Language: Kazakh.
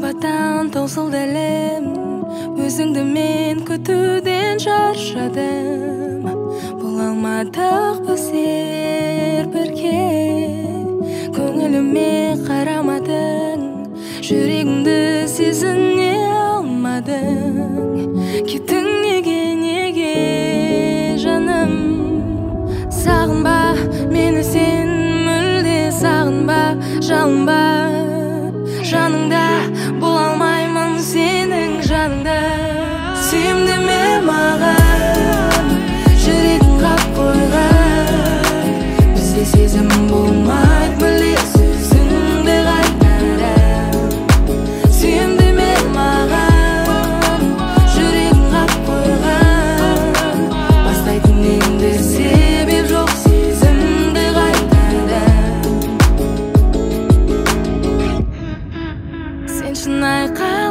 махаббаттан таусылдалым, өзіңді мен күтуден шаршадым. Бола алмадық біздер бірге, көңіліме қарамадың, жүрегімді сезіне алмадың. Кеттің неге жаным? Сағынба мені сен, мүлде сағынба, жалынба. Жаныңда бола алмаймын сенің жаныңда. Сүйемді ме маған, жүрегім қап қойған. Бізде сезім болмайды, білесіз өзіңді қайтарам. Сүйемді ме маған, жүрегім қап қойған. Бастайтын енді себеп жоқ, сезімді қайтарам. Сен шынайы